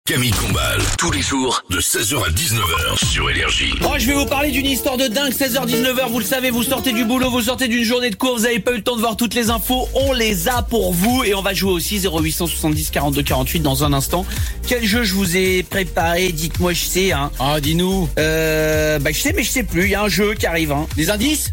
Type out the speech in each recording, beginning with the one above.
Camille Combal, tous les jours de 16h à 19h sur Énergie. Oh, je vais vous parler d'une histoire de dingue, 16h-19h, vous le savez, vous sortez du boulot, vous sortez d'une journée de cours, vous n'avez pas eu le temps de voir toutes les infos, on les a pour vous et on va jouer aussi 0870 42 48 dans un instant. Quel jeu je vous ai préparé, dites-moi, je sais, hein. Ah, dis-nous. Je sais mais je sais plus, il y a un jeu qui arrive, hein. Des indices?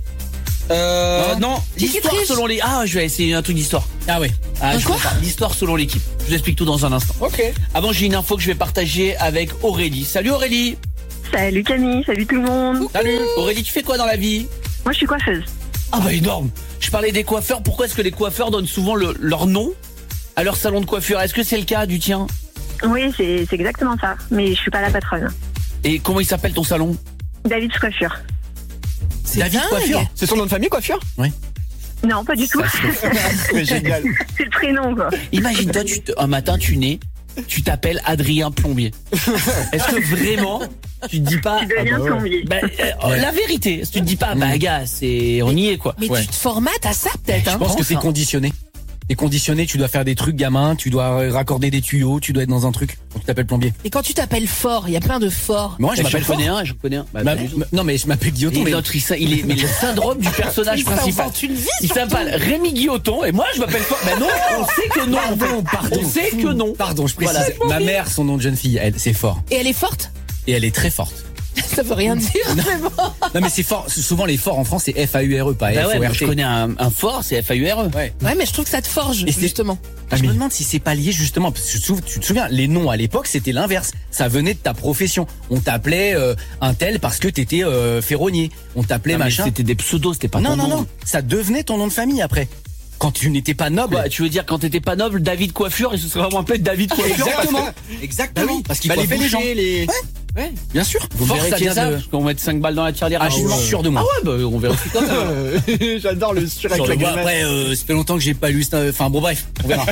Non, l'histoire selon les... Ah, je vais essayer un truc d'histoire. Ah ouais. Ah, je vous parle l'histoire selon l'équipe. Je vous explique tout dans un instant. Ok. Avant, j'ai une info que je vais partager avec Aurélie. Salut Aurélie. Salut Camille, salut tout le monde. Salut. Aurélie, tu fais quoi dans la vie? Moi je suis coiffeuse. Ah bah énorme. Je parlais des coiffeurs. Pourquoi est-ce que les coiffeurs donnent souvent leur nom à leur salon de coiffure? Est-ce que c'est le cas du tien? Oui, c'est exactement ça, mais je suis pas la patronne. Et comment il s'appelle ton salon? David's Coiffure. C'est David Coiffure. C'est son nom de famille, coiffure? Oui. Non, pas du tout. C'est génial. C'est le prénom quoi. Imagine-toi, un matin tu nais, tu t'appelles Adrien Plombier. Est-ce que vraiment tu te dis pas... Tu deviens plombier. La vérité, tu te dis pas, gars, on y est quoi. Mais tu te formates à ça peut-être, Je pense que c'est conditionné. T'es conditionné, tu dois faire des trucs gamin, tu dois raccorder des tuyaux, tu dois être dans un truc. Donc tu t'appelles plombier. Et quand tu t'appelles Fort, il y a plein de Forts. Moi, je m'appelle Fort. Je connais un. Non, mais je m'appelle Guilloton. Mais le syndrome du personnage principal. Il s'appelle Rémi Guilloton et moi je m'appelle Fort. Ben non, on sait que non. Pardon. On sait que non. Pardon, je précise. Ma mère, son nom de jeune fille, c'est Fort. Et elle est forte? Et elle est très forte. Ça veut rien dire, mais bon. Non, mais c'est fort. Souvent, les forts en France, c'est F-A-U-R-E, pas F-O-R-T. Je connais un fort, c'est F-A-U-R-E. Ouais, mais je trouve que ça te forge, justement. Je me demande si c'est pas lié justement, parce que tu te souviens, les noms à l'époque c'était l'inverse. Ça venait de ta profession. On t'appelait un tel parce que t'étais ferronnier. On t'appelait machin. C'était des pseudos, c'était pas ton nom. Non. Ça devenait ton nom de famille après. Quand tu n'étais pas noble. Quoi, tu veux dire quand t'étais pas noble, David Coiffure, il se serait vraiment appelé David Coiffure. Exactement. Parce qu'il les coiffait les gens. Ouais, bien sûr. Vous vérifiez ça, parce qu'on met 5 balles dans la tirelire. Ah, je suis sûr de moi. Ah ouais, on vérifie quand même. J'adore le sur avec la gueule. Après, ça fait longtemps que j'ai pas lu ça. Enfin bon, bref, on verra.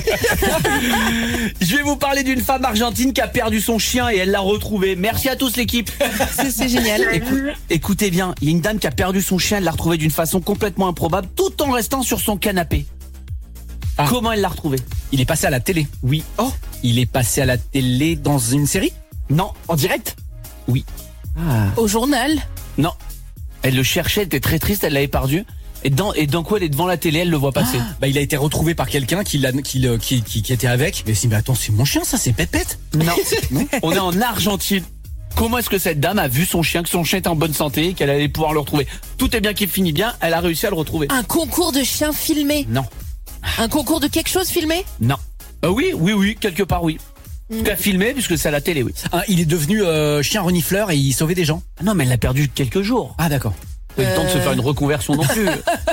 Je vais vous parler d'une femme argentine qui a perdu son chien et elle l'a retrouvé. Merci à tous l'équipe. C'est génial. Écoutez bien, il y a une dame qui a perdu son chien, elle l'a retrouvé d'une façon complètement improbable, tout en restant sur son canapé. Ah. Comment elle l'a retrouvé? Il est passé à la télé. Oui. Oh. Il est passé à la télé dans une série? Non. En direct? Oui. Ah. Au journal? Non. Elle le cherchait, elle était très triste, elle l'avait perdu. Et d'un coup, elle est devant la télé, elle le voit passer. Bah, il a été retrouvé par quelqu'un qui était avec. Mais si, mais attends, c'est mon chien, ça, c'est Pépette. Non. On est en Argentine. Comment est-ce que cette dame a vu son chien, que son chien était en bonne santé, qu'elle allait pouvoir le retrouver? Tout est bien qui finit bien, elle a réussi à le retrouver. Un concours de chiens filmé? Non. Un concours de quelque chose filmé? Non. Oui, quelque part oui. En tout cas filmé, puisque c'est à la télé, oui. Ah, il est devenu chien renifleur et il sauvait des gens. Ah non, mais elle l'a perdu quelques jours. Ah d'accord. Pas eu le temps de se faire une reconversion non plus.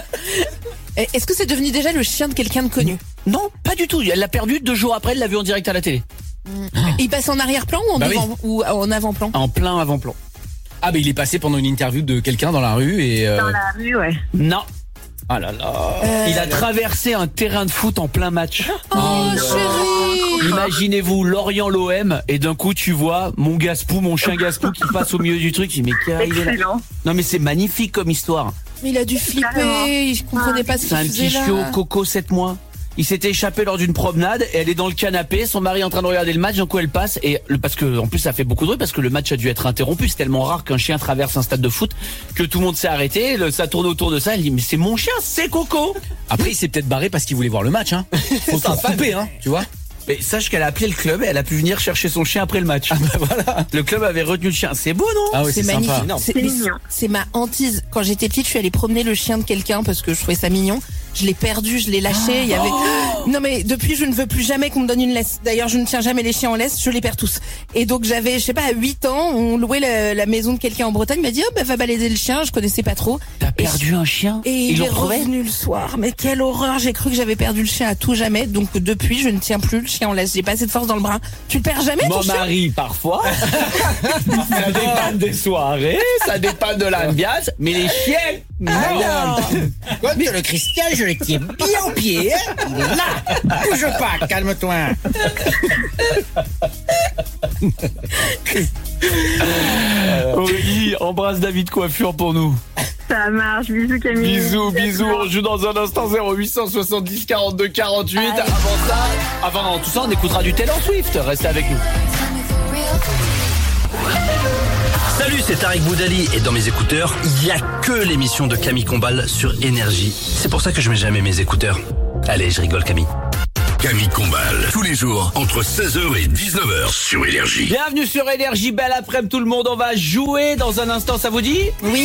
Est-ce que c'est devenu déjà le chien de quelqu'un de connu? Non, pas du tout. Elle l'a perdu 2 jours après, elle l'a vu en direct à la télé. Il passe en arrière-plan ou ou en avant-plan? En plein avant-plan. Ah bah il est passé pendant une interview de quelqu'un dans la rue et... Dans la rue, ouais. Non. Ah là là. Il a traversé un terrain de foot en plein match. Oh chérie. Imaginez-vous Lorient l'OM et d'un coup tu vois mon chien Gaspou qui passe au milieu du truc. Il dit mais qu'est arrivé là? Non mais c'est magnifique comme histoire. Mais il a dû flipper, il comprenait pas ce qu'il faisait là. C'est un petit chiot, Coco 7 mois. Il s'était échappé lors d'une promenade et elle est dans le canapé, son mari est en train de regarder le match, d'un coup elle passe parce que en plus ça fait beaucoup de bruit parce que le match a dû être interrompu, c'est tellement rare qu'un chien traverse un stade de foot que tout le monde s'est arrêté, ça tourne autour de ça, elle dit mais c'est mon chien, c'est Coco. Après il s'est peut-être barré parce qu'il voulait voir le match hein. Faut tout couper hein, tu vois. Mais sache qu'elle a appelé le club et elle a pu venir chercher son chien après le match. Ah bah voilà. Le club avait retenu le chien. C'est beau, non? Ah oui, c'est magnifique. C'est ma hantise. Quand j'étais petite, je suis allée promener le chien de quelqu'un parce que je trouvais ça mignon. Je l'ai perdu, je l'ai lâché. Il y avait. Non mais depuis, je ne veux plus jamais qu'on me donne une laisse. D'ailleurs, je ne tiens jamais les chiens en laisse. Je les perds tous. Et donc j'avais, je sais pas, 8 ans. On louait la maison de quelqu'un en Bretagne. Il m'a dit va balader le chien. Je connaissais pas trop. T'as perdu un chien? Et il est revenu le soir. Mais quelle horreur! J'ai cru que j'avais perdu le chien à tout jamais. Donc depuis, je ne tiens plus le chien en laisse. J'ai pas assez de force dans le bras. Tu le perds jamais, ton chien? Mon mari, parfois. Ça dépend des soirées, ça dépend de l'ambiance, mais les chiens, non. Quoi, mais le Christian, je le tiens bien au pied, hein. Il est là. Bouge pas, calme-toi. Aurélie, embrasse David Coiffure pour nous. Ça marche, bisous Camille. Bisous, on joue dans un instant 0870 42 48. Avant tout ça, on écoutera du Taylor Swift. Restez avec nous. Salut, c'est Tarek Boudali et dans mes écouteurs, il y a que l'émission de Camille Combal sur Énergie. C'est pour ça que je mets jamais mes écouteurs. Allez, je rigole Camille. Camille Combal, tous les jours, entre 16h et 19h sur Énergie. Bienvenue sur Énergie, belle après-midi tout le monde, on va jouer dans un instant, ça vous dit? Oui.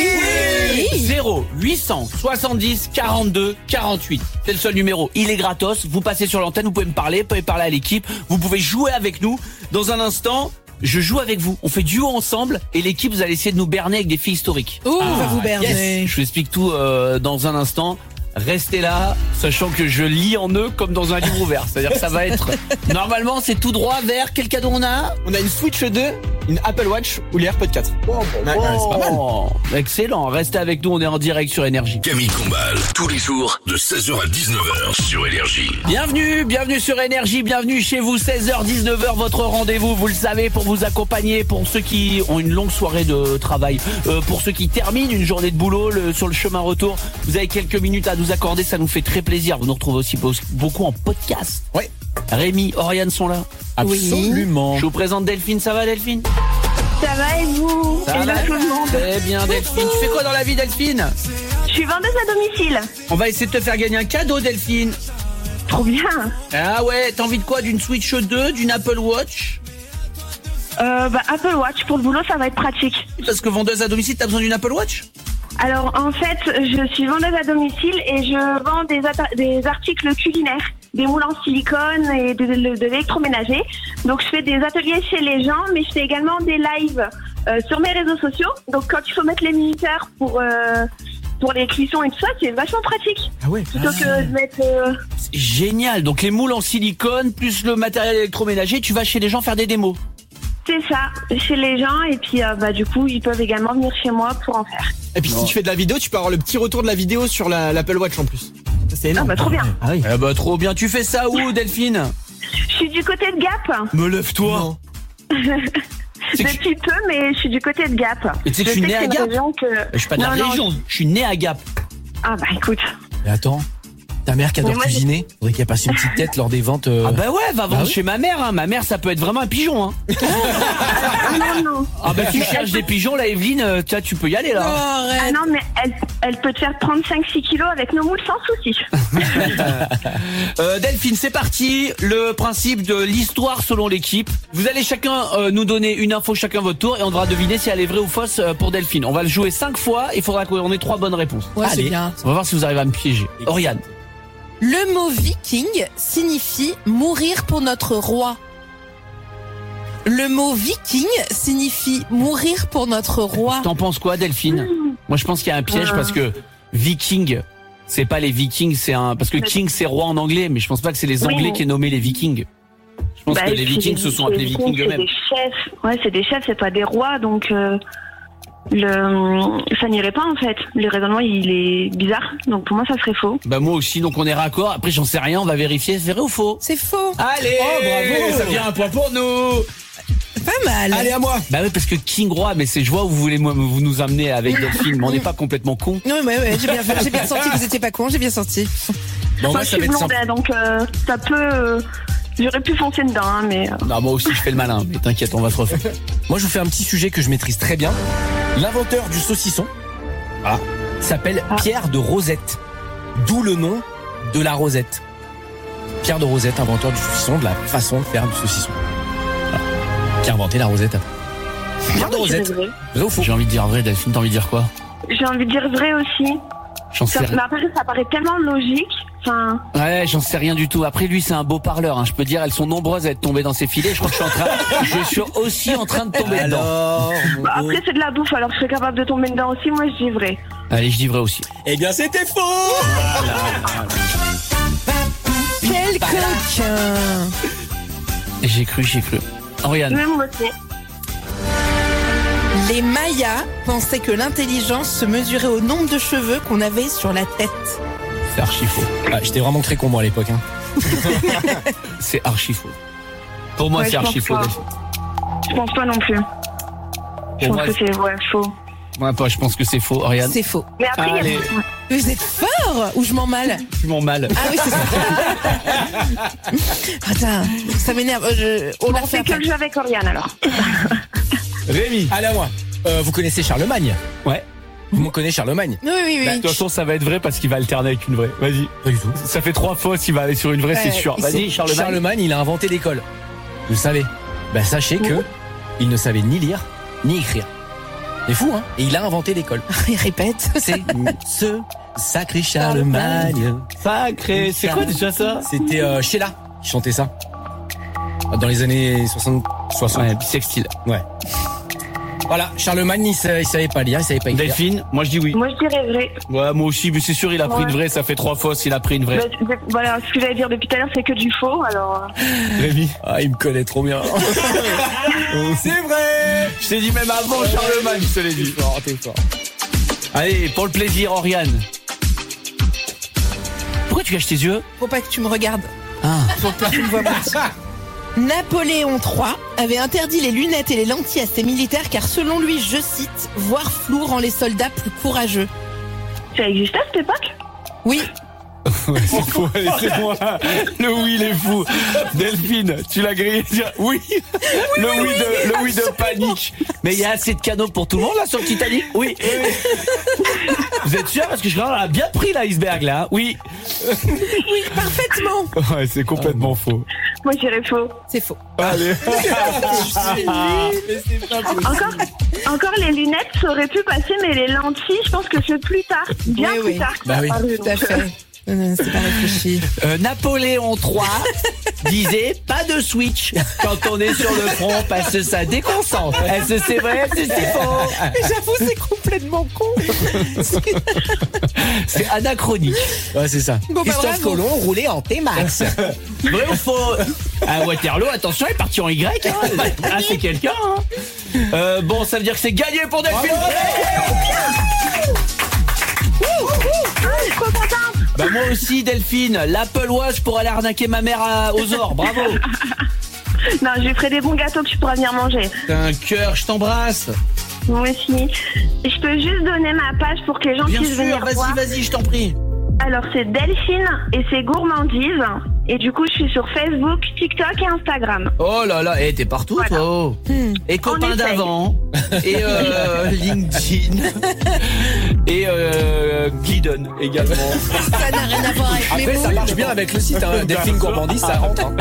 0 870 42 48. C'est le seul numéro, il est gratos, vous passez sur l'antenne, vous pouvez me parler, vous pouvez parler à l'équipe, vous pouvez jouer avec nous. Dans un instant, je joue avec vous, on fait duo ensemble et l'équipe, vous allez essayer de nous berner avec des filles historiques. Oh, on va vous berner. Yes. Je vous explique tout dans un instant. Restez là, sachant que je lis en eux comme dans un livre ouvert. C'est-à-dire que ça va être... Normalement, c'est tout droit vers... Quel cadeau on a? On a une Switch 2, une Apple Watch ou les AirPods 4. Oh, c'est pas mal. Excellent, restez avec nous, on est en direct sur Énergie. Camille Combal, tous les jours, de 16h à 19h sur Énergie. Bienvenue sur Énergie, bienvenue chez vous, 16h, 19h, votre rendez-vous, vous le savez, pour vous accompagner, pour ceux qui ont une longue soirée de travail, pour ceux qui terminent une journée de boulot sur le chemin retour, vous avez quelques minutes à nous accorder, ça nous fait très plaisir. Vous nous retrouvez aussi beaucoup en podcast. Ouais. Rémi, Oriane sont là. Absolument. Je vous présente Delphine, ça va Delphine? Ça va et vous? Ça va tout le monde. Très bien Delphine. Tu fais quoi dans la vie Delphine? Je suis vendeuse à domicile. On va essayer de te faire gagner un cadeau Delphine. Trop bien. Ah ouais, t'as envie de quoi? D'une Switch 2, d'une Apple Watch? Apple Watch, pour le boulot, ça va être pratique. Parce que vendeuse à domicile, t'as besoin d'une Apple Watch? Alors, en fait, je suis vendeuse à domicile et je vends des articles culinaires, des moules en silicone et de l'électroménager. Donc, je fais des ateliers chez les gens, mais je fais également des lives sur mes réseaux sociaux. Donc, quand il faut mettre les minuteurs pour les cuissons et tout ça, c'est vachement pratique. Ah ouais. Plutôt que de mettre... C'est génial. Donc, les moules en silicone plus le matériel électroménager, tu vas chez les gens faire des démos. C'est ça, chez les gens, et puis du coup, ils peuvent également venir chez moi pour en faire. Et puis si tu fais de la vidéo, tu peux avoir le petit retour de la vidéo sur l'Apple Watch en plus. Ça, c'est énorme. Trop bien. Ah oui. Eh bah, trop bien. Tu fais ça où, Delphine? Je suis du côté de Gap. Me lève-toi. Depuis peu, mais je suis du côté de Gap. Et tu sais que je suis né à Gap. Je suis pas de la région, je suis né à Gap. Ah bah écoute. Mais attends, ta mère qui adore cuisiner, faudrait qu'elle passe une petite tête lors des ventes. Ah bah ouais, va vendre chez ma mère. Hein. Ma mère, ça peut être vraiment un pigeon. Hein. Non. Ah bah tu cherches des pigeons, là, Evelyne, tu peux y aller là. Ah non, mais elle peut te faire 35-6 kilos avec nos moules sans souci. Delphine, c'est parti. Le principe de l'histoire selon l'équipe. Vous allez chacun nous donner une info chacun votre tour et on devra deviner si elle est vraie ou fausse pour Delphine. On va le jouer 5 fois. Il faudra qu'on ait 3 bonnes réponses. Ouais, c'est allez, bien. on va voir si vous arrivez à me piéger. Oriane. Le mot viking signifie mourir pour notre roi. Le mot viking signifie mourir pour notre roi. T'en penses quoi, Delphine? Moi, je pense qu'il y a un piège parce que viking, c'est pas les vikings, parce que king c'est roi en anglais, mais je pense pas que c'est les Anglais qui aient nommé les vikings. Je pense que les vikings se sont appelés vikings eux-mêmes. C'est des chefs. Ouais, c'est des chefs, c'est pas des rois, donc ça n'irait pas en fait. Le raisonnement il est bizarre, donc pour moi ça serait faux. Bah moi aussi, donc on est raccord. Après j'en sais rien, on va vérifier, c'est vrai ou faux? C'est faux. Allez, bravo, ça vient un point pour nous. Pas mal. Allez à moi. Bah oui, parce que king roi, mais je vois où vous voulez vous nous amener avec Delphine, mais on n'est pas complètement con. Non mais j'ai bien senti que vous étiez pas con, j'ai bien senti. Bon, Moi je suis blonde, donc ça peut... J'aurais pu foncer dedans, hein, mais... Non, moi aussi je fais le malin, mais t'inquiète, on va se refaire. Moi, je vous fais un petit sujet que je maîtrise très bien. L'inventeur du saucisson s'appelle Pierre de Rosette. D'où le nom de la Rosette. Pierre de Rosette, inventeur du saucisson, de la façon de faire du saucisson. Voilà. Qui a inventé la Rosette. Pierre de Rosette. Vrai ou faux? J'ai envie de dire vrai, Delphine, t'as envie de dire quoi? J'ai envie de dire vrai aussi. J'en sais rien. Mais après, ça paraît tellement logique. Enfin... Ouais, j'en sais rien du tout. Après, lui, c'est un beau parleur. Hein. Je peux dire, elles sont nombreuses à être tombées dans ses filets. Je crois que je suis aussi en train de tomber dedans. Après, c'est de la bouffe, alors je serais capable de tomber dedans aussi. Moi, je dis vrai. Allez, je dis vrai aussi. Eh bien, c'était faux. Quel coquin. J'ai cru. Oriane. Même moi aussi. Les Mayas pensaient que l'intelligence se mesurait au nombre de cheveux qu'on avait sur la tête. C'est archi faux. J'étais vraiment très con moi à l'époque. Hein. C'est archi faux. Pour moi, Ouais, c'est archi faux. Je pense pas non plus. Je pense que c'est faux. Moi, pas. Je pense que c'est faux, Oriane. C'est faux. Mais après, il y a... Vous êtes fort ou je m'en mal? Je m'en mal. Ah oui, c'est ça. Attends, ça m'énerve. On fait que le jeu avec Oriane alors. Rémi. Allez à moi. Vous connaissez Charlemagne? Ouais. Vous me connaissez Charlemagne? Oui. De toute façon, ça va être vrai parce qu'il va alterner avec une vraie. Vas-y. Pas du tout. Ça fait 3 fausses, il va aller sur une vraie, c'est sûr. Vas-y, Charlemagne. Charlemagne, il a inventé l'école. Vous le savez? Sachez que il ne savait ni lire, ni écrire. C'est fou, hein? Et il a inventé l'école. Il répète. C'est ce sacré Charlemagne. Sacré. C'est quoi déjà ça? C'était Sheila qui chantait ça. Dans les années 60. Ouais, bisextile. Ouais. Voilà, Charlemagne, il savait pas lire, il savait pas écrire. Delphine, moi je dis oui. Moi, je dirais vrai. Ouais, moi aussi, mais c'est sûr, il a pris une vraie, ça fait 3 fausses, il a pris une vraie. Voilà, ce que j'allais dire depuis tout à l'heure, c'est que du faux, alors... Rémi. Ah, il me connaît trop bien. C'est vrai. Je t'ai dit même avant Charlemagne, je te l'ai dit. T'es fort. Allez, pour le plaisir, Oriane. Pourquoi tu caches tes yeux? Faut pas que tu me regardes. Ah. Faut pas que tu me vois mentir. Napoléon III avait interdit les lunettes et les lentilles à ses militaires car selon lui, je cite, voir flou rend les soldats plus courageux. Ça existait à cette époque? Oui. Ouais, c'est fou, allez, c'est moi. Le oui, il est fou. Delphine, tu l'as grillé. Oui. Le oui de panique. Mais il y a assez de canaux pour tout le monde là sur le Titanic? Oui. Vous êtes sûr? Parce que je crois qu'on a bien pris l'iceberg là. Hein. Oui. Oui, parfaitement. Ouais, c'est complètement faux. Moi, je dirais faux. C'est faux. Allez. Encore les lunettes, ça aurait pu passer, mais les lentilles, je pense que c'est plus tard. Bien Oui, plus oui. tard que ça oui. apparu, Tout à donc, fait. Non, c'est pas réfléchi. Napoléon III disait pas de switch quand on est sur le front parce que ça déconcentre. Est-ce que c'est vrai? Est-ce que c'est faux? Mais j'avoue, c'est complètement con. C'est anachronique. Ouais, c'est ça. Bon, Christophe bravo. Colomb roulait en T-Max. Vrai ou faux? À Waterloo, attention, il est parti en Y. Hein. Ah, c'est quelqu'un. Hein. Bon, ça veut dire que c'est gagné pour Delphine. trop contente. Bah moi aussi, Delphine. L'Apple Watch pour aller arnaquer ma mère aux ors. Bravo. Non, je lui ferai des bons gâteaux que tu pourras venir manger. T'as un cœur, je t'embrasse. Moi aussi. Je peux juste donner ma page pour que les gens Bien puissent venir sûr, voir. vas-y, je t'en prie. Alors, c'est Delphine et c'est Gourmandise. Et du coup, je suis sur Facebook, TikTok et Instagram. Oh là là, t'es partout, Voilà. toi. Oh. Et copain essaye. d'avant. Et LinkedIn. Et Glidden également. Ça n'a rien à voir avec mes Après, mots. ça marche bien avec le site. Hein. Delphine Gourmandise, ça rentre. Hein.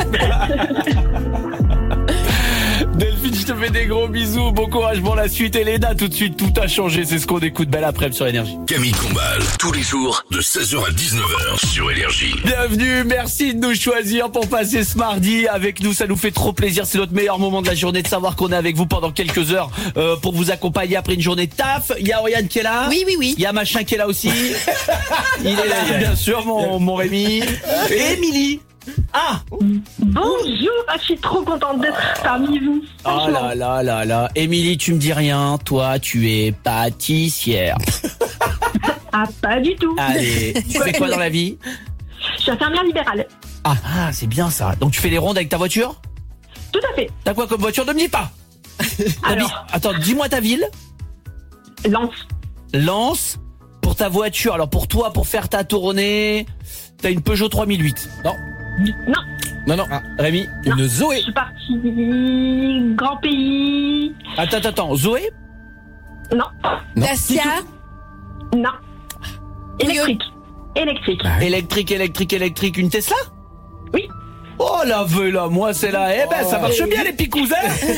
Delphine, je te fais des gros bisous. Bon courage pour la suite. Et Léna, tout de suite, tout a changé. C'est ce qu'on écoute. Belle après-midi sur Énergie. Camille Combal, tous les jours de 16h à 19h sur Énergie. Bienvenue, merci de nous choisir pour passer ce mardi avec nous, ça nous fait trop plaisir, c'est notre meilleur moment de la journée de savoir qu'on est avec vous pendant quelques heures pour vous accompagner après une journée de taf. Il y a Oriane qui est là. Oui. Il y a Machin qui est là aussi. Il est là, bien sûr, mon Rémi. Et Émilie. Ah, Bonjour, je suis trop contente d'être parmi vous. oh là. Émilie, tu me dis rien, toi tu es pâtissière. Ah, pas du tout. Allez, tu fais quoi dans la vie? Je suis infirmière libérale. Ah, c'est bien ça. Donc tu fais les rondes avec ta voiture? Tout à fait. T'as quoi comme voiture? Ne me dis pas. Alors, Attends, dis-moi ta ville. Lance. Lance, pour ta voiture, alors pour toi, pour faire ta tournée, t'as une Peugeot 3008. Non, Non. Rémi? Une Zoé. je suis partie grand pays. Attends, Zoé? Non, Dacia. non. Toyota. Électrique. Électrique, une Tesla? Oui. Oh la là, moi c'est là. Eh ben ça marche bien les picousins.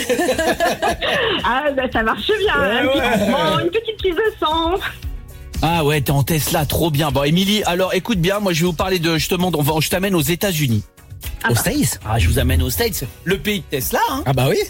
Ah, ben ça marche bien. Une petite prise de sang. Ah ouais, t'es en Tesla, trop bien. Bon, Émilie, alors écoute bien, moi je vais vous parler de, je t'amène aux États-Unis. Aux States. Ah, je vous amène aux States, le pays de Tesla. Hein. Ah bah oui.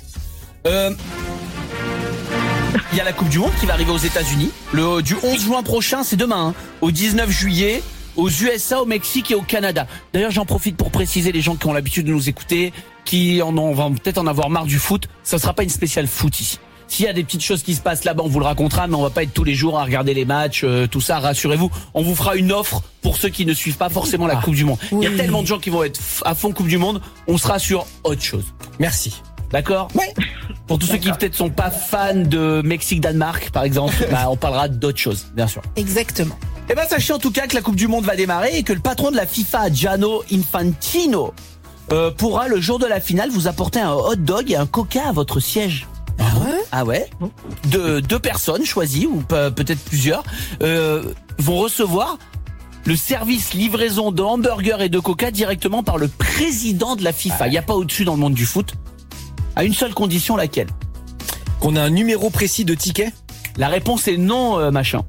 Il y a la Coupe du Monde qui va arriver aux États-Unis. Du 11 juin prochain, c'est demain, hein, au 19 juillet, aux USA, au Mexique et au Canada. D'ailleurs, j'en profite pour préciser les gens qui ont l'habitude de nous écouter, vont peut-être en avoir marre du foot. Ça sera pas une spéciale foot ici. S'il y a des petites choses qui se passent là-bas, on vous le racontera, mais on va pas être tous les jours à regarder les matchs, tout ça, rassurez-vous. On vous fera une offre pour ceux qui ne suivent pas forcément la Coupe du Monde. Il y a tellement de gens qui vont être à fond Coupe du Monde, on sera sur autre chose. Merci. D'accord? Ouais. Pour tous ceux qui peut-être sont pas fans de Mexique-Danemark, par exemple, on parlera d'autres choses, bien sûr. Exactement. Eh ben, sachez en tout cas que la Coupe du Monde va démarrer et que le patron de la FIFA, Gianni Infantino, pourra, le jour de la finale, vous apporter un hot dog et un coca à votre siège. Ah ouais? Ah ouais. Deux personnes choisies ou peut-être plusieurs vont recevoir le service livraison de hamburgers et de coca directement par le président de la FIFA. Il n'y a pas au-dessus dans le monde du foot. À une seule condition, laquelle? Qu'on a un numéro précis de ticket? La réponse est non, machin.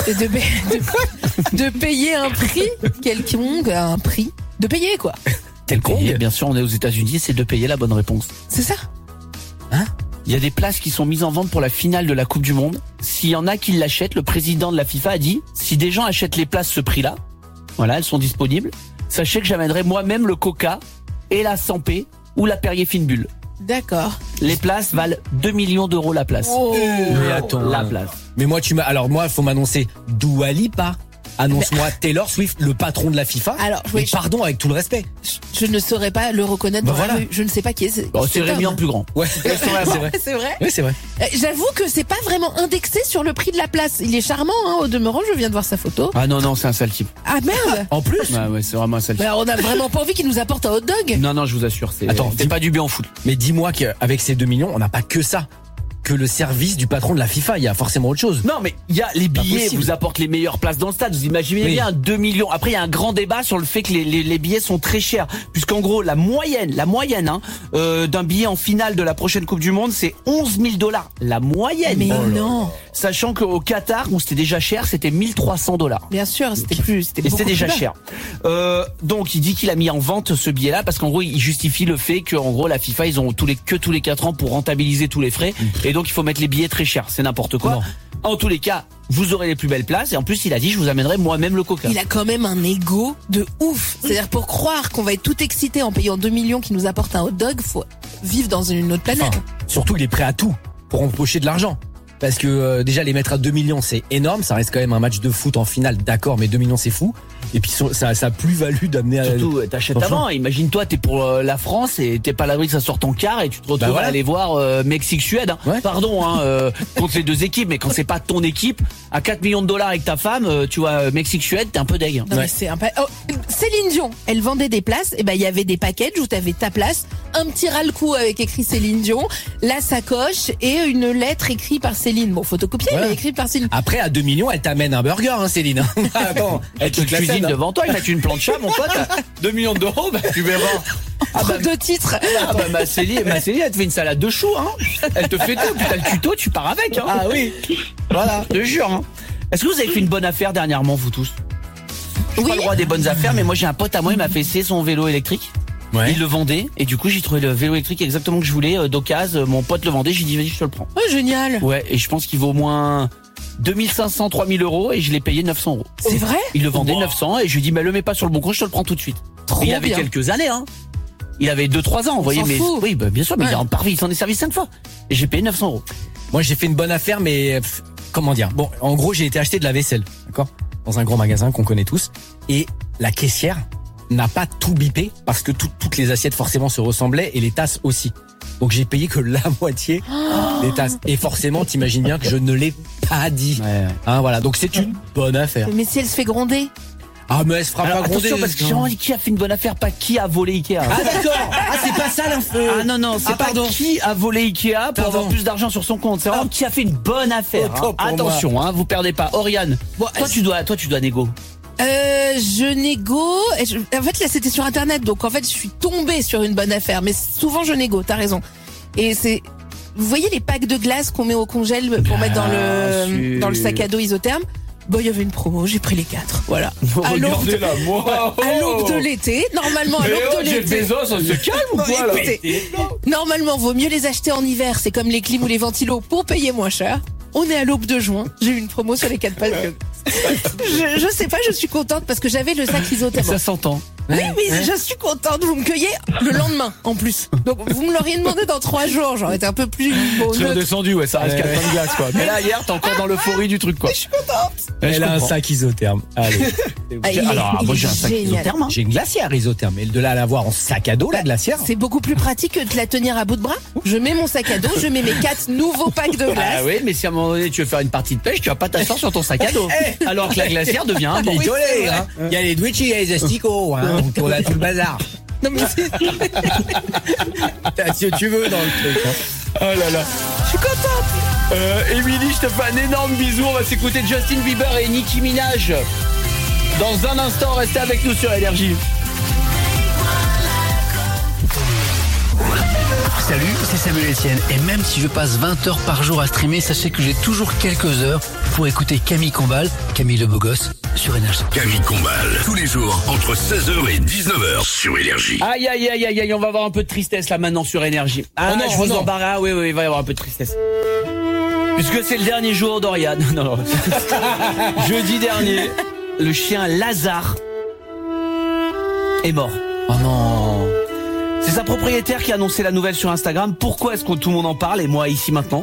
De payer un prix quelconque, un prix. De payer quoi. Payer, bien sûr, on est aux États-Unis, c'est de payer la bonne réponse. C'est ça. Hein? Il y a des places qui sont mises en vente pour la finale de la Coupe du Monde. S'il y en a qui l'achètent, le président de la FIFA a dit, si des gens achètent les places ce prix-là, voilà, elles sont disponibles, sachez que j'amènerai moi-même le Coca et la Sampé ou la Perrier Fine Bulle. D'accord. Les places valent 2 millions d'euros la place. Mais attends. La place. Mais moi, alors moi, faut m'annoncer Dua Lipa. Annonce-moi Taylor Swift, le patron de la FIFA. Alors, mais pardon, avec tout le respect. Je ne saurais pas le reconnaître dans la rue. Je ne sais pas qui est. C'est Rémi en plus grand. Ouais, c'est vrai. C'est vrai. Oui, c'est vrai. J'avoue que c'est pas vraiment indexé sur le prix de la place. Il est charmant, hein, au demeurant. Je viens de voir sa photo. Ah non, c'est un sale type. Ah merde. En plus. Ouais, c'est vraiment un sale type. Bah, on a vraiment pas envie qu'il nous apporte un hot dog. Non, je vous assure, c'est pas du bien en foot. Mais dis-moi qu'avec ces 2 millions, on n'a pas que ça. Que le service du patron de la FIFA, il y a forcément autre chose. Non, mais il y a les billets vous apportent les meilleures places dans le stade. Vous imaginez bien 2 millions. Après, il y a un grand débat sur le fait que les billets sont très chers, puisqu'en gros la moyenne d'un billet en finale de la prochaine Coupe du Monde, c'est $11 000. La moyenne. Mais non. Sachant qu'au Qatar, où c'était déjà cher, c'était $1 300. Bien sûr, c'était déjà cher. Donc il dit qu'il a mis en vente ce billet-là parce qu'en gros il justifie le fait qu'en gros la FIFA ils ont tous les 4 ans pour rentabiliser tous les frais et donc il faut mettre les billets très chers. C'est n'importe quoi. Non. En tous les cas, vous aurez les plus belles places et en plus il a dit je vous amènerai moi-même le Coca. Il a quand même un ego de ouf. C'est-à-dire pour croire qu'on va être tout excité en payant 2 millions qui nous apportent un hot dog, faut vivre dans une autre planète. Enfin, surtout il est prêt à tout pour empocher de l'argent. Parce que déjà les mettre à 2 millions c'est énorme, ça reste quand même un match de foot en finale, d'accord, mais 2 millions c'est fou. Et puis ça a plus-value d'amener à... Surtout t'achètes avant, imagine-toi t'es pour la France et t'es pas à l'abri que ça sorte en quart et tu te retrouves à aller voir Mexique-Suède. Ouais. Pardon contre les deux équipes, mais quand c'est pas ton équipe, à 4 millions de dollars avec ta femme, tu vois Mexique-Suède, t'es un peu deg. Non mais c'est un Céline Dion, elle vendait des places, et il y avait des packages où t'avais ta place, un petit ras-le-cou avec écrit Céline Dion, la sacoche et une lettre écrite par Céline. Bon, photocopiée, mais écrite par Céline. Après, à 2 millions, elle t'amène un burger, Céline. Attends, elle te cuisine devant toi, elle met une plancha, mon pote. 2 millions d'euros, tu verras. Deux titres. Ma Céline, elle te fait une salade de choux, Elle te fait tout, puis t'as le tuto, tu pars avec, Ah oui. Voilà. Je te jure, Est-ce que vous avez fait une bonne affaire dernièrement, vous tous? Je suis pas le roi des bonnes affaires, mais moi j'ai un pote à moi, il m'a fait essayer son vélo électrique. Ouais. Il le vendait et du coup j'ai trouvé le vélo électrique exactement que je voulais d'occasion. Mon pote le vendait, j'ai dit vas-y je te le prends. Oh génial. Ouais, et je pense qu'il vaut au moins 2500, 3000 euros et je l'ai payé 900 euros. C'est vrai? Il le vendait 900 et je lui dis mais le mets pas sur le bon coin, je te le prends tout de suite. Il avait quelques années Il avait 2-3 ans, vous voyez, mais fout. Oui, bien sûr, mais il est en parvis, il s'en est servi 5 fois. Et j'ai payé 900 euros. Moi j'ai fait une bonne affaire, mais comment dire? Bon, en gros j'ai été acheter de la vaisselle, d'accord? Dans un grand magasin qu'on connaît tous, et la caissière n'a pas tout bipé parce que toutes les assiettes forcément se ressemblaient et les tasses aussi. Donc j'ai payé que la moitié des tasses. Et forcément, t'imagines bien que je ne l'ai pas dit. Ouais. Voilà. Donc c'est une bonne affaire. Mais si elle se fait gronder? Ah mais elle se fera pas gronder. Attention parce que j'ai dit qui a fait une bonne affaire, pas qui a volé Ikea. Ah d'accord. Ah c'est pas ça l'info. Ah non, c'est pas qui a volé Ikea pour avoir plus d'argent sur son compte. C'est vraiment qui a fait une bonne affaire. Attention, vous perdez pas. Oriane, bon, toi tu dois négo. Je négo. En fait, là, c'était sur Internet, donc en fait, je suis tombée sur une bonne affaire. Mais souvent, je négo. T'as raison. Et vous voyez les packs de glace qu'on met au congèle pour mettre dans le sac à dos isotherme. Bon, il y avait une promo, j'ai pris les 4. Voilà. À l'aube de l'été, normalement à l'aube de l'été. Bezos, on se calme ou quoi là? Normalement, vaut mieux les acheter en hiver. C'est comme les clims ou les ventilos pour payer moins cher. On est à l'aube de juin. J'ai eu une promo sur les 4 packs. Je sais pas, je suis contente parce que j'avais le sac isotherme. Ça s'entend. Oui, je suis contente. Vous me cueillez le lendemain, en plus. Donc, vous me l'auriez demandé dans 3 jours. J'aurais été un peu plus... Tu es redescendu, ça reste 4 de glace, quoi. Mais là, hier, t'es encore dans l'euphorie du truc, quoi. Je suis contente. Elle a un sac isotherme. Allez. Alors, moi, j'ai un sac isotherme. J'ai une glacière isotherme. Mais de là à l'avoir en sac à dos, la glacière. C'est beaucoup plus pratique que de la tenir à bout de bras. Je mets mon sac à dos, je mets mes 4 nouveaux packs de glace. Ah oui, mais si à un moment donné, tu veux faire une partie de pêche, tu vas pas t'asseoir sur ton sac à dos. Alors que la glacière devient un bon. Il y a les Twitchy et les asticots, donc on a tout le bazar. Non mais si tu veux dans le truc. Oh là là. Je suis contente. Émilie, je te fais un énorme bisou. On va s'écouter Justin Bieber et Nicki Minaj. Dans un instant, restez avec nous sur Énergie. Salut, c'est Samuel Etienne. Et même si je passe 20 heures par jour à streamer, sachez que j'ai toujours quelques heures pour écouter Camille Combal, Camille le beau gosse, sur Énergie. Camille Combal, tous les jours, entre 16h et 19h sur Énergie. Aïe, aïe, aïe, aïe, aïe, on va avoir un peu de tristesse là maintenant sur Énergie. Ah Oh non, je vous oh non. embarrasse. Oui, il va y avoir un peu de tristesse. Puisque c'est le dernier jour d'Oriane. Non. Jeudi dernier, le chien Lazare est mort. Oh non. C'est sa propriétaire qui a annoncé la nouvelle sur Instagram. Pourquoi est-ce que tout le monde en parle et moi ici maintenant?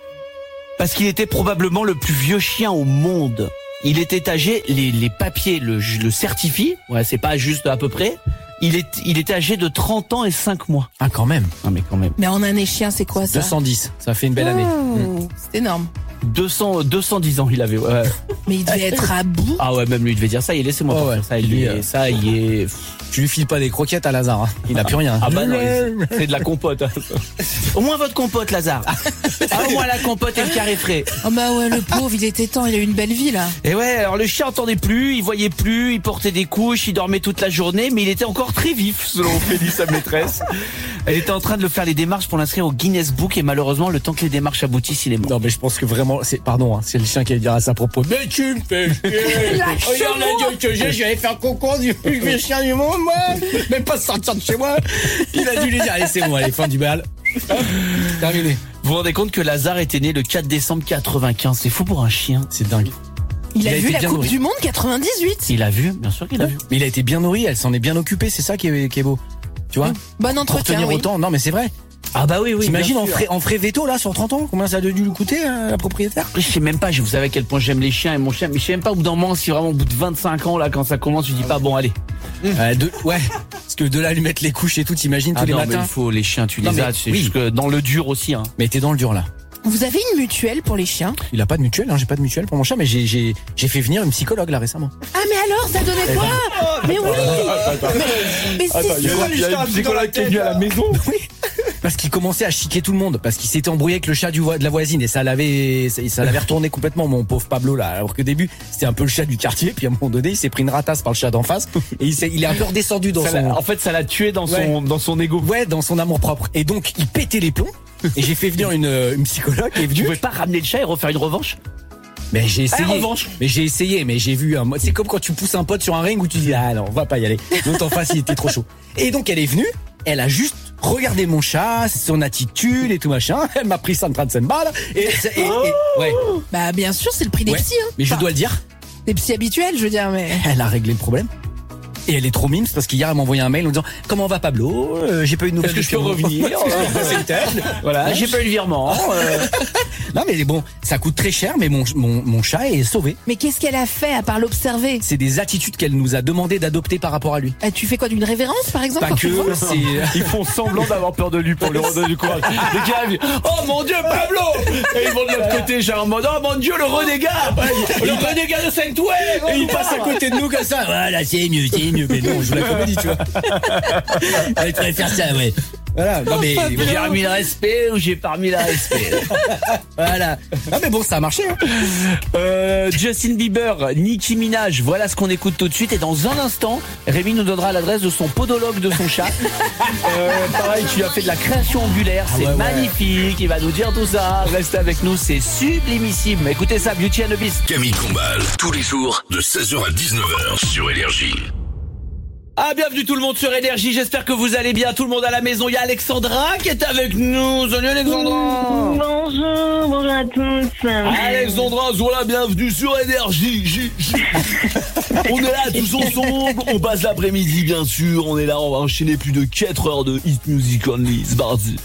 Parce qu'il était probablement le plus vieux chien au monde. Il était âgé, les papiers le certifient. Ouais, c'est pas juste à peu près. Il était âgé de 30 ans et 5 mois. Ah, quand même. Non mais quand même. Mais en année chien, c'est quoi ça? 210. Ça fait une belle année. Oh, c'est énorme. 210 ans il avait. Ouais. Mais il devait être à bout. Ah ouais, même lui il devait dire ça. Il laissez-moi Oh pas ouais. faire ça. Il est. Tu lui files pas des croquettes à Lazare. Hein. Il n'a plus rien. Ah bah non, c'est de la compote. Au moins votre compote, Lazare. Au moins la compote et le carré frais. Oh bah ouais, le pauvre, il était temps, il a eu une belle vie là. Et ouais, alors le chien entendait plus, il voyait plus, il portait des couches, il dormait toute la journée, mais il était encore très vif, selon Ophélie, sa maîtresse. Elle était en train de le faire les démarches pour l'inscrire au Guinness Book et malheureusement, le temps que les démarches aboutissent, il est mort. Non mais je pense que vraiment, c'est le chien qui va dire à sa propos. Mais tu me fais chier. Regarde la gueule que j'ai, j'allais faire concours du plus vieux chien du monde, moi. Même pas sortir de chez moi. Il a dû lui dire, allez c'est bon, allez fin du bal. Terminé. Vous vous rendez compte que Lazare était né le 4 décembre 95, c'est fou pour un chien. C'est dingue. Il a vu été la bien Coupe nourri. du Monde 98. Il a vu, bien sûr qu'il a vu. Mais il a été bien nourri, elle s'en est bien occupée, c'est ça qui est beau. Tu vois? Bon Pour entretien, tenir oui. autant, non mais c'est vrai. Ah bah oui. T'imagines bien sûr. en frais veto là sur 30 ans? Combien ça a dû lui coûter la propriétaire? Je sais même pas, vous savez à quel point j'aime les chiens et mon chien, mais je sais même pas au bout d'un moment si vraiment au bout de 25 ans là quand ça commence, je dis pas bon allez. Ouais, parce que de là lui mettre les couches et tout, t'imagines tous les non, mais matins. il faut les chiens, tu Non, les mais as, c'est oui. juste que dans le dur aussi. Hein. Mais t'es dans le dur là. Vous avez une mutuelle pour les chiens? Il a pas de mutuelle, hein, j'ai pas de mutuelle pour mon chat, mais j'ai fait venir une psychologue là récemment. Ah mais alors, ça donnait quoi? Mais oui. Mais Il y a une psychologue qui est venue à la maison. Oui. Parce qu'il commençait à chiquer tout le monde, parce qu'il s'était embrouillé avec le chat de la voisine et ça l'avait retourné complètement, mon pauvre Pablo là. Alors que au début c'était un peu le chat du quartier, puis à un moment donné il s'est pris une ratasse par le chat d'en face et il est un peu redescendu dans son. En fait, ça l'a tué dans son ego. Ouais, dans son amour propre. Et donc il pétait les plombs. Et j'ai fait venir une psychologue qui est venue. Tu pouvais pas ramener le chat et refaire une revanche? Mais j'ai essayé. revanche. Mais j'ai essayé, mais j'ai vu c'est comme quand tu pousses un pote sur un ring où tu dis ah non, on va pas y aller. L'autre en face il était trop chaud. Et donc elle est venue, elle a juste regardé mon chat, son attitude et tout machin. Elle m'a pris 135 balles et ouais. Bah bien sûr, c'est le prix des Ouais. psys. Hein. Mais je Enfin, dois le dire, des psys habituels, je veux dire, mais. elle a réglé le problème. Et elle est trop mimes parce qu'hier elle m'a envoyé un mail en disant comment va Pablo, j'ai pas eu de nouvelles. Est-ce que je peux revenir? C'est une tête. Voilà, j'ai pas eu le virement. Non mais bon, ça coûte très cher, mais mon chat est sauvé. Mais qu'est-ce qu'elle a fait à part l'observer? C'est des attitudes qu'elle nous a demandé d'adopter par rapport à lui. Ah, tu fais quoi, d'une révérence par exemple? Pas quand tu le vois que, c'est Ils font semblant d'avoir peur de lui pour lui redonner du courage. Les gars arrivent, oh mon Dieu, Pablo! Et ils vont de l'autre côté, genre en mode, oh mon Dieu, le renégat! Le renégat de Saint-Oué! Et il passe à côté de nous comme ça. Voilà, c'est mieux. Mais non, on joue la comédie, tu vois. Elle pourrait faire ça, ouais. Voilà. Non, mais J'ai remis le respect ou j'ai pas remis le respect? voilà. Non, mais bon, ça a marché, hein. Justin Bieber, Nicki Minaj, voilà ce qu'on écoute tout de suite. Et dans un instant, Rémi nous donnera l'adresse de son podologue de son chat. Pareil, tu as fait de la création angulaire, c'est ouais. magnifique. Il va nous dire tout ça. Restez avec nous, c'est sublimissime. Écoutez ça, Beauty and the Beast. Camille Combal, tous les jours, de 16h à 19h sur Énergie. Ah, bienvenue tout le monde sur Énergie, j'espère que vous allez bien, tout le monde à la maison. Il y a Alexandra qui est avec nous. Salut Alexandra. Bonjour à tous. Alexandra, voilà, bienvenue sur Énergie. On est là tous ensemble, on passe l'après-midi bien sûr, on est là, on va enchaîner plus de 4 heures de Hit Music Only, c'est parti.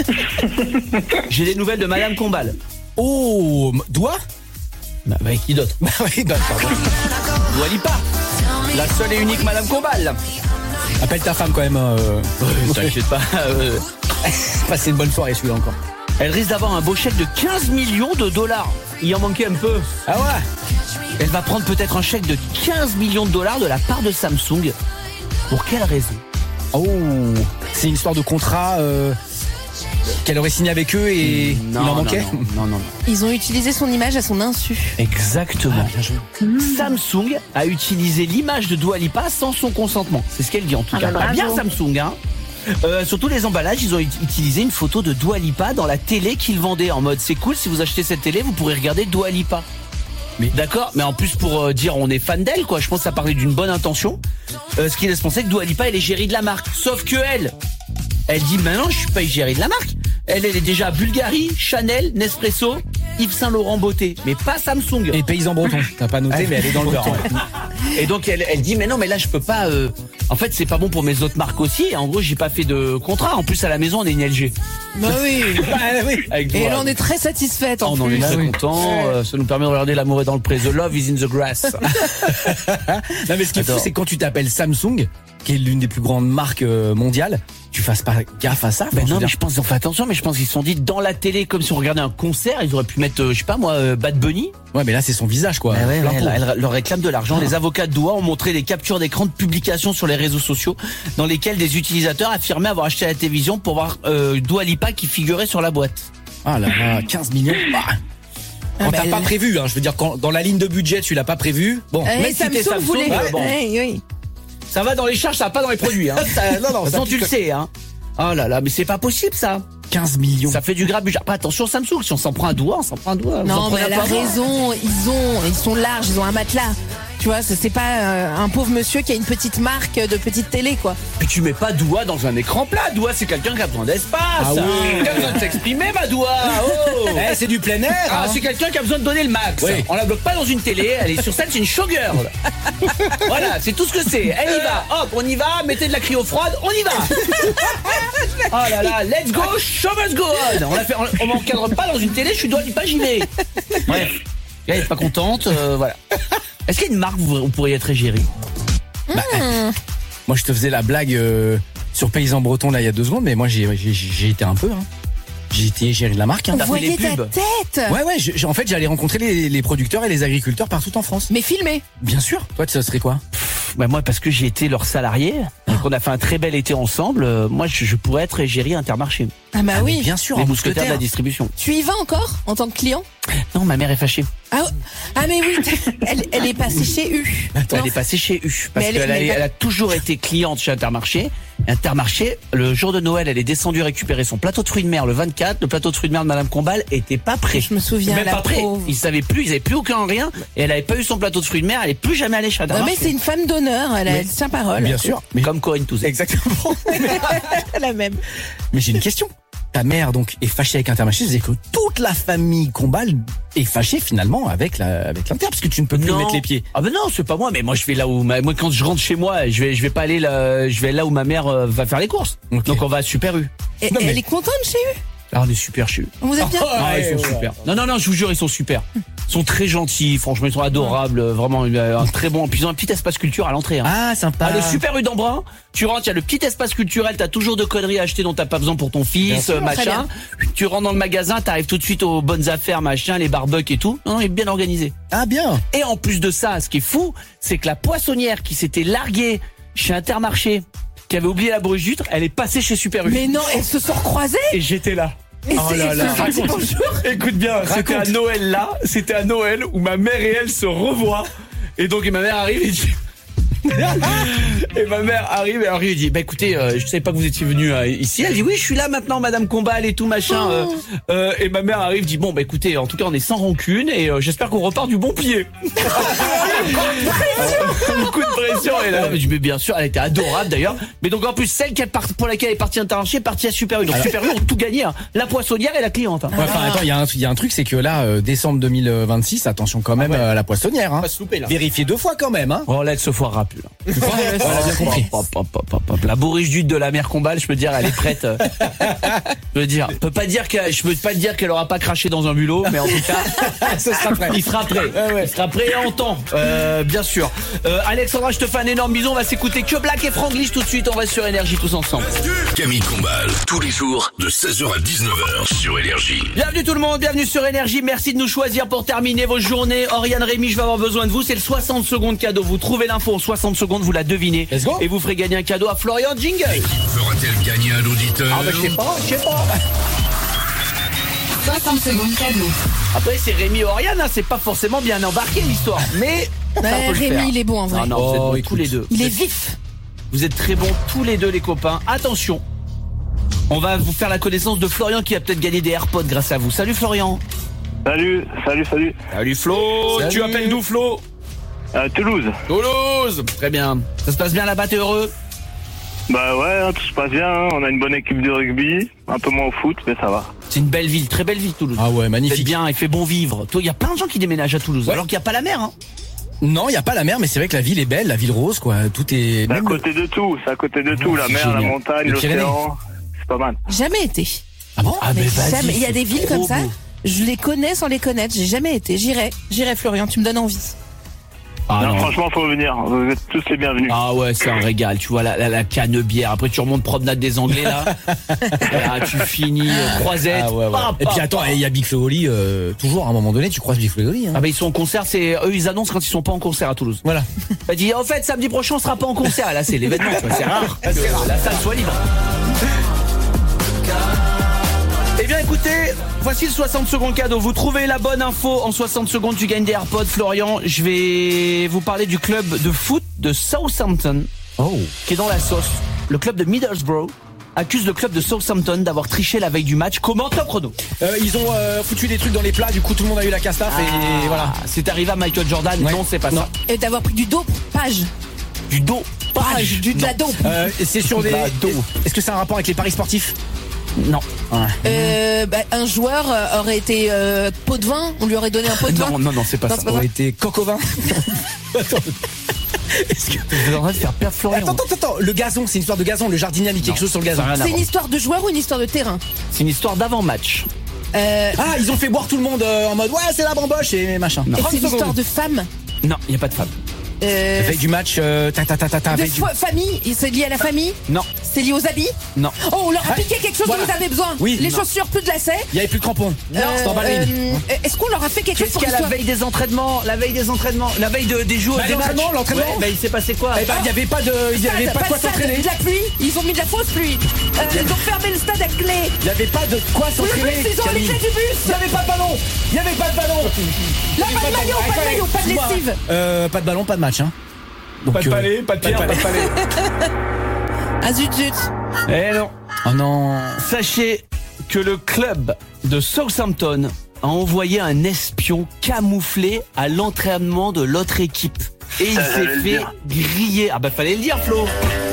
J'ai des nouvelles de Madame Combal. Oh, doigt? Bah qui d'autre? Bah oui, bah pardon. Dua Lipa, la seule et unique Madame Combal. Appelle ta femme quand même. T'inquiète pas. Passez une bonne soirée celui-là encore. Elle risque d'avoir un beau chèque de 15 millions de dollars. Il en manquait un peu. Ah ouais. Elle va prendre peut-être un chèque de 15 millions de dollars de la part de Samsung. Pour quelle raison? Oh, c'est une histoire de contrat. qu'elle aurait signé avec eux et il en manquait. Non. Ils ont utilisé son image à son insu. Exactement. Samsung a utilisé l'image de Dua Lipa sans son consentement. C'est ce qu'elle dit en tout cas. bravo. Bien Samsung, hein. Sur tous les emballages, ils ont utilisé une photo de Dua Lipa dans la télé qu'ils vendaient en mode c'est cool, si vous achetez cette télé, vous pourrez regarder Dua Lipa. Mais d'accord, mais en plus pour dire on est fan d'elle, quoi. Je pense que ça parlait d'une bonne intention. Ce qui laisse penser que Dua Lipa elle est égérie de la marque. Sauf que elle dit maintenant je suis pas égérie de la marque. Elle est déjà Bulgari, Chanel, Nespresso, Yves Saint Laurent Beauté, mais pas Samsung. Et paysan breton. T'as pas noté, mais elle est dans le beurre. Et donc elle dit mais non mais là je peux pas. En fait c'est pas bon pour mes autres marques aussi. En gros j'ai pas fait de contrat. En plus à la maison on est une LG. Bah oui. Avec Et elle en est très satisfaite en on en est plus. très content. Ça nous permet de regarder l'amour est dans le pré. The love is in the grass. Non mais ce qui est fou, c'est que quand tu t'appelles Samsung, qui est l'une des plus grandes marques mondiales, tu fasses pas gaffe à ça. Ben non, mais je pense qu'ils ont fait attention, mais je pense qu'ils se sont dit dans la télé, comme si on regardait un concert, ils auraient pu mettre, je sais pas moi, Bad Bunny. Ouais, mais là c'est son visage quoi. Elle leur réclame de l'argent. Les avocats de Dua ont montré des captures d'écran de publications sur les réseaux sociaux dans lesquelles des utilisateurs affirmaient avoir acheté la télévision pour voir Dua Lipa qui figurait sur la boîte. Ah là là, 15 millions. Quand t'as pas prévu, hein, je veux dire, quand dans la ligne de budget tu l'as pas prévu. Bon, même si t'es Samsung, voulait. bon. Oui. Ça va dans les charges, ça va pas dans les produits. Hein. non, De toute façon, tu le sais. Hein. Oh là là, mais c'est pas possible ça. 15 millions. Ça fait du grabuge. Après, attention Samsung, si on s'en prend un doigt, on s'en prend un doigt. Non, mais elle a raison. Ils sont larges, ils ont un matelas. Tu vois, c'est pas un pauvre monsieur qui a une petite marque de petite télé, quoi. Puis tu mets pas Dua dans un écran plat. Dua, c'est quelqu'un qui a besoin d'espace. Ah oui. Qui a besoin de s'exprimer, ma Dua. Oh. C'est du plein air. Ah, hein. c'est quelqu'un qui a besoin de donner le max. Oui. On la bloque pas dans une télé. Elle est sur scène, c'est une showgirl. Voilà, c'est tout ce que c'est. Elle y va. Hop, on y va. Mettez de la cryo froide. On y va. Oh là là, let's go, show must go on. On m'encadre pas dans une télé. Je suis Dua Lipa, j'y vais. Bref, elle est pas contente. Voilà. Est-ce qu'il y a une marque où vous pourriez être égérie? Moi je te faisais la blague sur Paysan Breton là il y a 2 secondes, mais moi j'ai été un peu. Hein. J'ai été égérie de la marque. Hein. T'as fait les Voyez ta pubs. tête. Ouais, en fait j'allais rencontrer les producteurs et les agriculteurs partout en France. Mais filmé. Bien sûr. Toi ça serait quoi? Moi parce que j'ai été leur salarié, donc on a fait un très bel été ensemble. Moi je pourrais être égérie Intermarché. Ah bah oui. Bien sûr. Les en mousquetaires de la mousquetaire. distribution. Tu y vas encore en tant que client? Non, ma mère est fâchée. Ah mais oui, elle est passée chez U. Elle est passée chez U parce Mais qu'elle a toujours été cliente chez Intermarché. Intermarché, le jour de Noël, elle est descendue récupérer son plateau de fruits de mer le 24. Le plateau de fruits de mer de Madame Combal était pas prêt. Je me souviens, Même la pas prêt. pauvre. Ils avaient plus aucun rien. Et elle avait pas eu son plateau de fruits de mer. Elle est plus jamais allée chez Non Intermarché. mais c'est une femme d'honneur, elle tient parole. Bien sûr. Mais Comme Corinne Touzé. exactement. La même. Mais j'ai une question. Ta mère donc est fâchée avec Intermarché, c'est que toute la famille Combal est fâchée finalement avec l'Inter parce que tu ne peux plus mettre les pieds. Ah ben non, c'est pas moi, mais moi je vais là où moi quand je rentre chez moi, je vais pas aller là, je vais là où ma mère va faire les courses. Ok. Donc on va à Super U. Et Non, mais- elle est contente chez U. Ah, on est super chez eux. On vous aime bien. Ah, ils sont super. Non, je vous jure, ils sont super. Ils sont très gentils, franchement, ils sont adorables, vraiment, un très bon. Puis ils ont un petit espace culture à l'entrée. Hein. Ah sympa. Ah, le Super U d'Embrun, tu rentres, il y a le petit espace culturel, t'as toujours de conneries à acheter dont t'as pas besoin pour ton fils, sûr, très machin. Tu rentres dans le magasin, t'arrives tout de suite aux bonnes affaires, machin, les barbecues et tout. Non, il est bien organisé. Ah bien. Et en plus de ça, ce qui est fou, c'est que la poissonnière qui s'était larguée chez Intermarché, qui avait oublié la bruche d'huître, elle est passée chez Super U. Mais non, elles se sont croisées. Et j'étais là. Oh là là. Écoute bien, c'était à Noël là, c'était à Noël où ma mère et elle se revoient. Et donc ma mère arrive et dit... Et ma mère arrive et alors il dit bah écoutez je savais pas que vous étiez venu ici. Elle dit oui je suis là maintenant Madame Combal et tout machin. Et ma mère arrive dit bon bah écoutez en tout cas on est sans rancune et j'espère qu'on repart du bon pied. Un coup de pression et là je dis mais bien sûr elle était adorable d'ailleurs. Mais donc en plus celle pour laquelle elle est partie Intermarché est partie à Super U. Donc Super U ont tout gagné hein. La poissonnière et la cliente. Hein. Ouais, enfin, attends, il y a un truc, c'est que là, décembre 2026, attention quand même à la poissonnière. Hein. Pas se louper là. Vérifiez 2 fois quand même. Hein. Oh là elle se foirera plus là. Tu crois? Voilà, bien compris. Hop. La bourriche d'huile de la mère Combal, je peux dire, elle est prête. Je veux dire, je peux pas dire qu'elle aura pas craché dans un bulot, mais en tout cas, Ce sera prêt. il sera prêt. Il sera prêt en temps, bien sûr. Alexandra, je te fais un énorme bisou. On va s'écouter que Black et Franglish tout de suite. On va sur Énergie tous ensemble. Camille Combal, tous les jours, de 16h à 19h sur Énergie. Bienvenue tout le monde, bienvenue sur Énergie. Merci de nous choisir pour terminer vos journées. Oriane Rémy, je vais avoir besoin de vous. C'est le 60 secondes cadeau. Vous trouvez l'info en 60 secondes, vous la devinez. Let's go. Et vous ferez gagner un cadeau à Florian Jingle. Fera-t-elle gagner un auditeur? Ah bah je sais pas. 60 secondes cadeau. Après, c'est Rémi et Oriane, hein, c'est pas forcément bien embarqué l'histoire. Mais ça peut le faire. Rémi, il est bon en vrai. Ah non, vous êtes bons tous les deux. Il est vif. Vous êtes très bons tous les deux, les copains. Attention, on va vous faire la connaissance de Florian qui a peut-être gagné des AirPods grâce à vous. Salut Florian. Salut. Salut Flo. Salut. Tu appelles d'où Flo? Toulouse. Toulouse. Très bien. Ça se passe bien là-bas, t'es heureux? Bah ouais, tout se passe bien, hein. On a une bonne équipe de rugby, un peu moins au foot, mais ça va. C'est une belle ville, très belle ville Toulouse. Ah ouais, magnifique. C'est bien, il fait bon vivre. Il y a plein de gens qui déménagent à Toulouse, Ouais. alors qu'il n'y a pas la mer. Hein. Non, il y a pas la mer, mais c'est vrai que la ville est belle, la ville rose, quoi. Tout est. C'est à même côté de tout, la c'est mer, la génial. montagne, Les Pyrénées. l'océan, c'est pas mal. Jamais été. Ah bon? Ah Mais vas-y, jamais. Il y a c'est des villes trop comme ça. beau. Je les connais sans les connaître. J'ai jamais été. J'irai Florian. Tu me donnes envie. Ah non, non. franchement, faut venir, vous êtes tous les bienvenus. Ah ouais, c'est un régal. Tu vois la canebière. Après, tu remontes promenade des Anglais là. Là, tu finis croisette. Ah ouais, ouais. Pa, Et pa, puis attends, pa. il y a Big Flo et Oli, toujours à un moment donné, tu croises Big Flo et Oli. Hein. Ah bah ils sont en concert, c'est eux ils annoncent quand ils sont pas en concert à Toulouse. Voilà. Bah dit en fait samedi prochain on sera pas en concert. Là c'est l'événement, tu vois, c'est rare que la salle soit libre. Eh bien écoutez, voici le 60 secondes cadeau. Vous trouvez la bonne info en 60 secondes, tu gagnes des AirPods. Florian, je vais vous parler du club de foot de Southampton qui est dans la sauce. Le club de Middlesbrough accuse le club de Southampton d'avoir triché la veille du match. Comment, top chrono? Ils ont foutu des trucs dans les plats, du coup tout le monde a eu la castafe et voilà. C'est arrivé à Michael Jordan. Ouais. Non, c'est pas Non. ça. Et d'avoir pris du dopage. Du dos. De la dope. C'est sur des. Est-ce que c'est un rapport avec les paris sportifs? Non. Un joueur aurait été pot de vin. On lui aurait donné un pot de vin. Non, c'est pas Non, ça. c'est pas Ça aurait été coq au vin. Est-ce que... Vous êtes en train de faire perdre Florian. Attends, le gazon, c'est une histoire de gazon, le jardinier a mis quelque chose sur le gazon. Ça n'a rien à C'est une voir. histoire de joueur ou une histoire de terrain? C'est une histoire d'avant-match. Ah, ils ont fait boire tout le monde en mode ouais, c'est la bamboche et machin. Et 30 c'est une secondes. histoire de femme. Non, il n'y a pas de femme. Veille du match, De veille du... famille. C'est lié à la famille? Non, C'est lié aux habits? non. Oh, on leur a Ah, piqué quelque chose voilà. dont vous avez besoin. Oui, Les non. chaussures, plus de lacets. Il y avait plus de crampons. C'est en ballerine. Est-ce qu'on leur a fait quelque chose Qu'est-ce pour qu'il y a qu'ils la soient... veille des entraînements? La veille des jours, Bah, des matchs. l'entraînement. Ouais, bah, il s'est passé quoi? Eh ben, il y avait pas de quoi stade, s'entraîner. de la pluie. Ils ont mis de la fausse pluie. Ils ont fermé le stade à clé. Il y avait pas de quoi Oui, s'entraîner. mais ils ont les Camille. clés du bus. Il y avait pas de ballon. Il y avait pas de ballon. Là, pas de maillot, pas de lessive. Pas de ballon, pas de match, hein. Donc, Pas de palais, pas de pierre, pas de palais. Ah zut. Eh non. Oh non. Sachez que le club de Southampton a envoyé un espion camouflé à l'entraînement de l'autre équipe. Et il Ça, s'est j'allais le fait dire. griller. Ah bah fallait le dire Flo.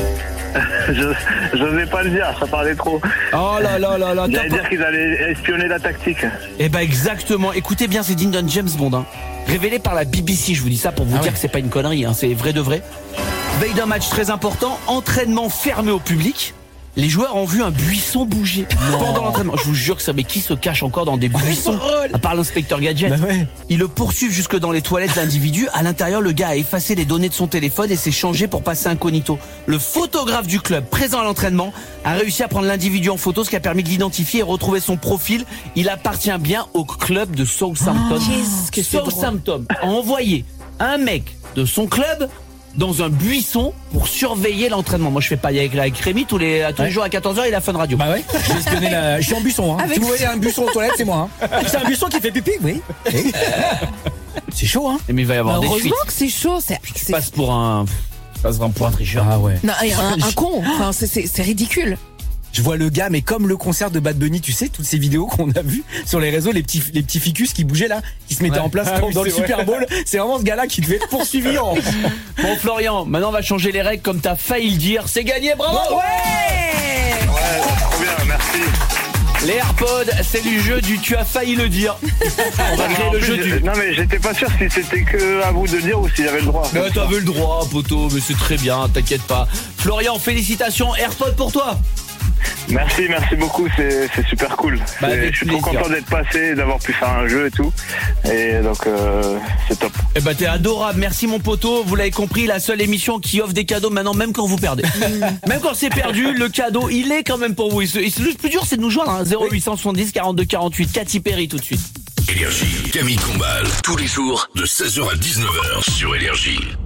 Je n'osais pas le dire, ça parlait trop. Oh là là là là. J'allais dire qu'ils allaient espionner la tactique. Eh ben exactement. Écoutez bien, c'est digne d'un James Bond. Hein. Révélé par la BBC, je vous dis ça pour vous dire que c'est pas une connerie, hein, c'est vrai de vrai. Veille d'un match très important, entraînement fermé au public. Les joueurs ont vu un buisson bouger pendant l'entraînement. Je vous jure que ça, mais qui se cache encore dans des buissons à part l'inspecteur Gadget? Bah ouais. Ils le poursuivent jusque dans les toilettes de l'individu. À l'intérieur, le gars a effacé les données de son téléphone et s'est changé pour passer incognito. Le photographe du club, présent à l'entraînement, a réussi à prendre l'individu en photo, ce qui a permis de l'identifier et retrouver son profil. Il appartient bien au club de Southampton. qu'est-ce que c'est drôle. Southampton a envoyé un mec de son club dans un buisson pour surveiller l'entraînement. Moi, je fais pas avec Rémi tous les jours à 14h, il a Fun Radio. Bah ouais, j'ai espionné la... Je suis en buisson, hein. Avec- Si vous voyez un buisson aux toilettes, c'est moi, hein. C'est un buisson qui fait pipi, oui. C'est chaud, hein. Mais il va y avoir des fuites. Heureusement que c'est chaud. Tu passes pour un tricheur. Ah ouais. Non, et un con. Enfin, c'est ridicule. Je vois le gars, mais comme le concert de Bad Bunny, tu sais, toutes ces vidéos qu'on a vues sur les réseaux, les petits ficus qui bougeaient là, qui se mettaient en place dans le Super Bowl. C'est vraiment ce gars-là qui devait être poursuivi en... Bon Florian, maintenant on va changer les règles comme t'as failli le dire. C'est gagné, bravo. Ouais, trop bien, merci. Les AirPods, c'est le jeu du tu as failli le dire. On va créer En le plus, jeu du... Non mais j'étais pas sûr si c'était que à vous de dire ou s'il y avait le droit. Mais t'avais le droit, poteau, mais c'est très bien, t'inquiète pas. Florian, félicitations, AirPods pour toi. Merci beaucoup, c'est super cool. Bah, avec Je suis trop plaisir. content d'être passé, d'avoir pu faire un jeu et tout. Et donc c'est top. Eh ben t'es adorable, merci mon poteau. Vous l'avez compris, la seule émission qui offre des cadeaux maintenant, même quand vous perdez. Même quand c'est perdu, le cadeau, il est quand même pour vous. Le plus dur, c'est de nous joindre, hein. 0870 42 48. Katy Perry tout de suite. Énergie, Camille Combal, tous les jours de 16h à 19h sur Énergie.